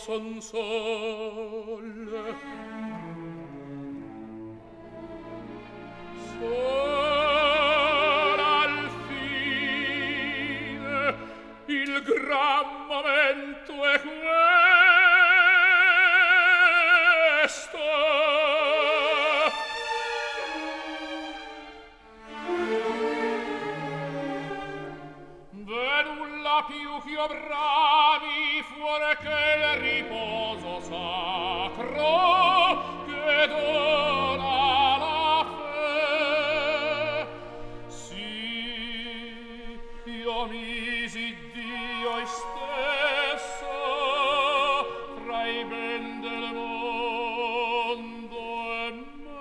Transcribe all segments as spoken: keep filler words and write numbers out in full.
son sol. Sol al fine, il gran momento è questo. Vedulla più che bravi fuori che il riposo sacro che dona la fe. Sì, io misi Dio stesso fra i ben del mondo e me.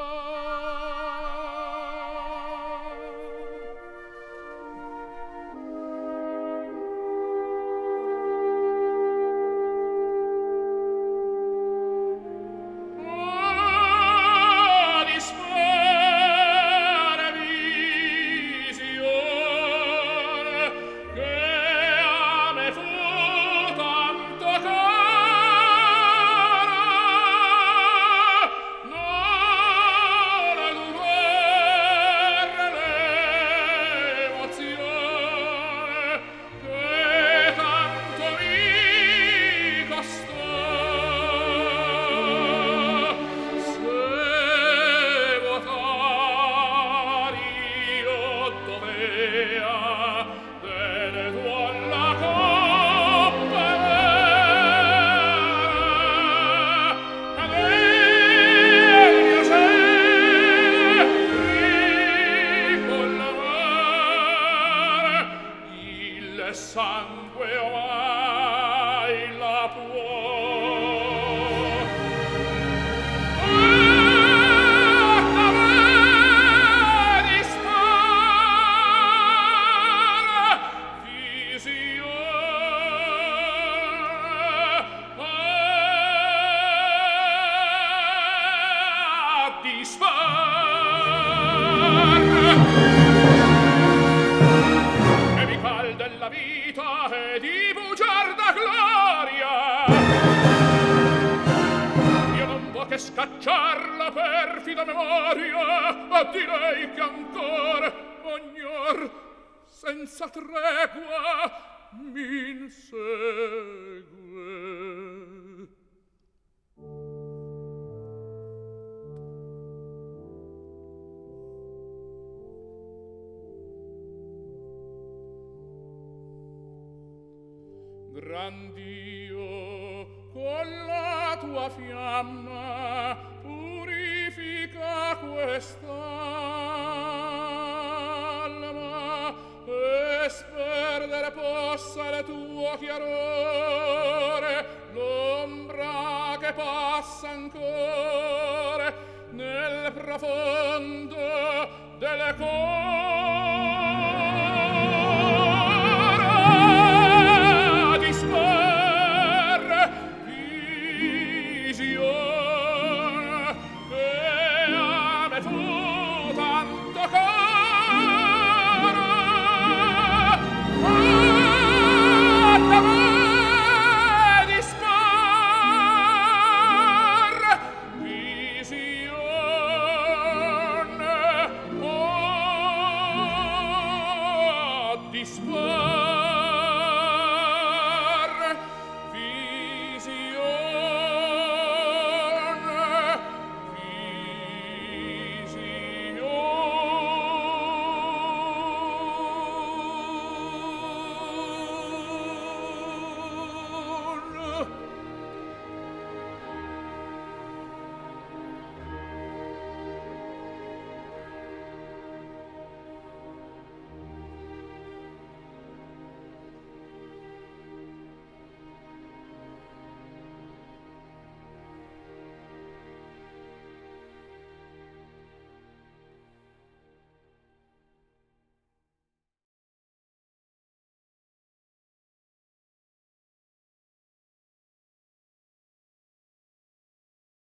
Sangue ormai la può. Ah, vedi stare, visione, ah, disfar. E mi cal della vita e di bugiarda gloria, io non vo' che scacciar la perfida memoria, a direi che ancora ognor senza tregua m'insegue. Gran Dio, con la tua fiamma purifica quest'alma e sperdere possa il tuo chiarore, l'ombra che passa ancora nel profondo delle cose.